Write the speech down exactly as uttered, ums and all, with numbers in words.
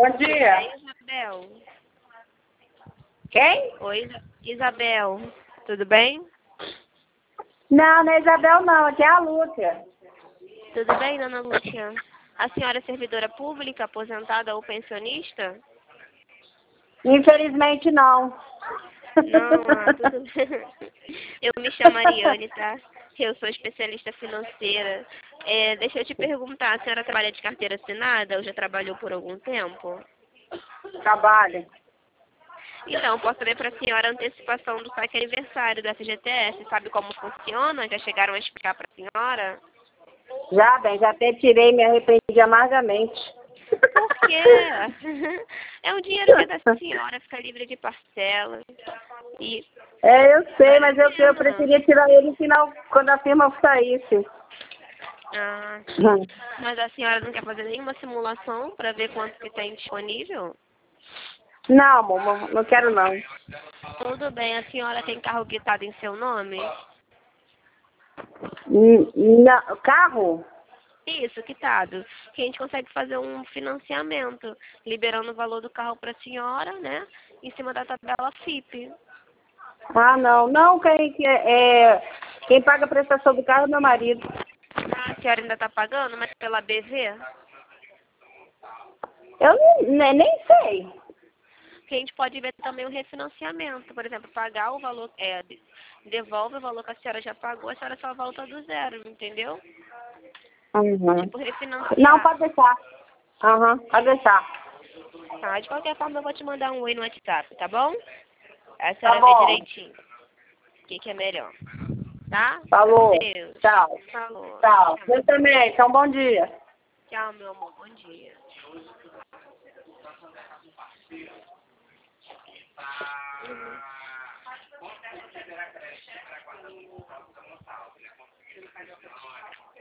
Bom dia. Oi, Isabel. Quem? Oi, Isa- Isabel. Tudo bem? Não, não é Isabel não, aqui é a Lúcia. Tudo bem, dona Lúcia? A senhora é servidora pública, aposentada ou pensionista? Infelizmente não. Não, ah, tudo bem. Eu me chamo Ariane, tá? Eu sou especialista financeira. É, deixa eu te perguntar, a senhora trabalha de carteira assinada ou já trabalhou por algum tempo? Trabalho. Então, posso ler para a senhora a antecipação do saque aniversário do F G T S. Sabe como funciona? Já chegaram a explicar para a senhora? Já, bem, já até tirei e me arrependi amargamente. Por quê? É um dinheiro que é da senhora, fica livre de parcelas. E É, eu sei, vale a mas eu, eu pena. preferia tirar ele no final, quando a firma saísse. Ah, sim. Mas a senhora não quer fazer nenhuma simulação para ver quanto que tem disponível? Não, amor, não quero não. Tudo bem, a senhora tem carro quitado em seu nome? N- não. Carro? Isso, quitado. Que a gente consegue fazer um financiamento, liberando o valor do carro para a senhora, né? Em cima da tabela F I P. Ah, não. Não, quem, que é, é, quem paga a prestação do carro é meu marido. Ah, a senhora ainda está pagando, mas pela B V? Eu nem, nem nem sei. Que a gente pode ver também o refinanciamento. Por exemplo, pagar o valor, é, devolve o valor que a senhora já pagou, a senhora só volta do zero, entendeu? Uhum. Tipo, Não, refinanciar. pode deixar. Aham, pode deixar. Tá, de qualquer forma eu vou te mandar um oi no WhatsApp, tá bom? A Tá senhora vê bom. direitinho o que, que é melhor. Tá? Falou. Adeus. Tchau. Falou. Tchau. Tchau. Eu também. Então, bom dia. Tchau, meu amor. Bom dia.